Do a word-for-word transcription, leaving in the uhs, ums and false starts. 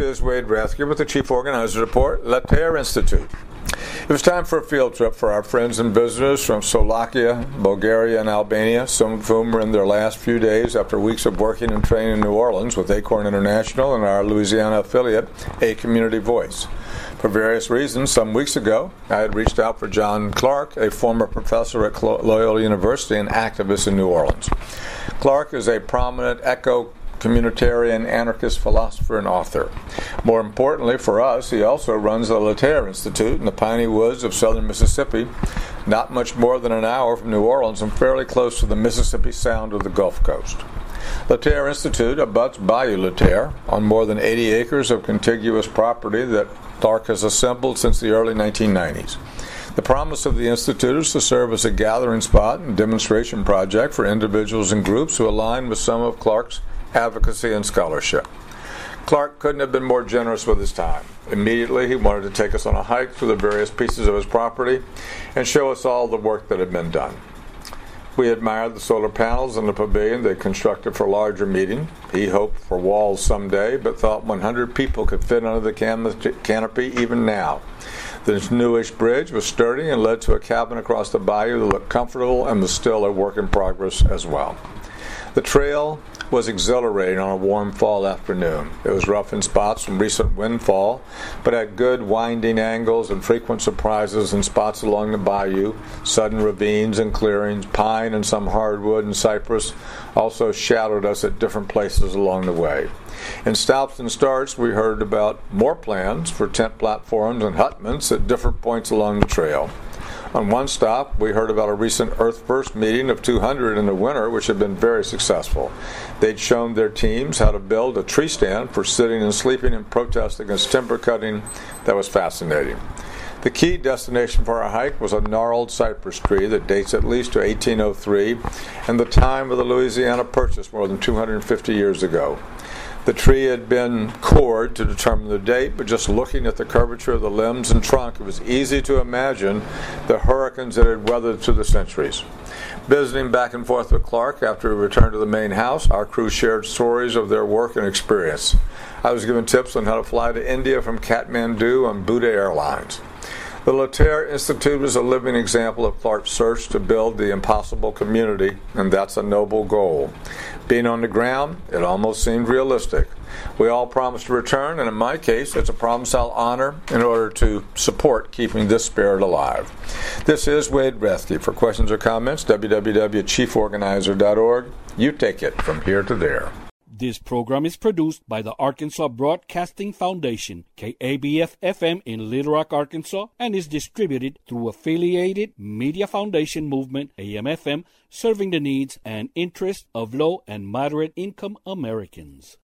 is Wade Rathke with the Chief Organizer Report, La Terre Institute. It was time for a field trip for our friends and visitors from Slovakia, Bulgaria, and Albania, some of whom were in their last few days after weeks of working and training in New Orleans with Acorn International and our Louisiana affiliate, A Community Voice. For various reasons, some weeks ago, I had reached out for John Clark, a former professor at Loyola University and activist in New Orleans. Clark is a prominent eco communitarian, anarchist philosopher and author. More importantly for us, he also runs the La Terre Institute in the piney woods of southern Mississippi, not much more than an hour from New Orleans and fairly close to the Mississippi Sound of the Gulf Coast. La Terre Institute abuts Bayou La Terre on more than eighty acres of contiguous property that Clark has assembled since the early nineteen nineties. The promise of the Institute is to serve as a gathering spot and demonstration project for individuals and groups who align with some of Clark's advocacy and scholarship. Clark couldn't have been more generous with his time. Immediately, he wanted to take us on a hike through the various pieces of his property and show us all the work that had been done. We admired the solar panels in the pavilion they constructed for a larger meeting. He hoped for walls someday, but thought one hundred people could fit under the can- canopy even now. This newish bridge was sturdy and led to a cabin across the bayou that looked comfortable and was still a work in progress as well. The trail was exhilarating on a warm fall afternoon. It was rough in spots from recent windfall, but had good winding angles and frequent surprises in spots along the bayou. Sudden ravines and clearings, pine and some hardwood and cypress also shadowed us at different places along the way. In stops and starts, we heard about more plans for tent platforms and hutments at different points along the trail. On one stop, we heard about a recent Earth First meeting of two hundred in the winter, which had been very successful. They'd shown their teams how to build a tree stand for sitting and sleeping in protest against timber cutting that was fascinating. The key destination for our hike was a gnarled cypress tree that dates at least to eighteen oh three and the time of the Louisiana Purchase more than two hundred fifty years ago. The tree had been cored to determine the date, but just looking at the curvature of the limbs and trunk, it was easy to imagine the hurricanes that had weathered through the centuries. Visiting back and forth with Clark after we returned to the main house, our crew shared stories of their work and experience. I was given tips on how to fly to India from Kathmandu on Buddha Airlines. The La Terre Institute is a living example of Clark's search to build the impossible community, and that's a noble goal. Being on the ground, it almost seemed realistic. We all promised to return, and in my case, it's a promise I'll honor in order to support keeping this spirit alive. This is Wade Rathke. For questions or comments, w w w dot chief organizer dot org. You take it from here to there. This program is produced by the Arkansas Broadcasting Foundation, K A B F F M in Little Rock, Arkansas, and is distributed through Affiliated Media Foundation Movement, A M F M, serving the needs and interests of low and moderate income Americans.